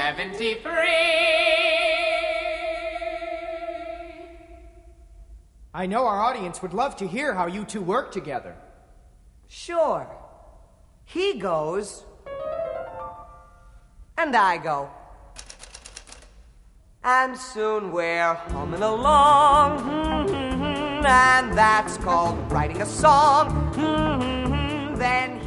73. I know our audience would love to hear how you two work together. Sure. He goes, and I go. And soon we're humming along, and that's called writing a song. Then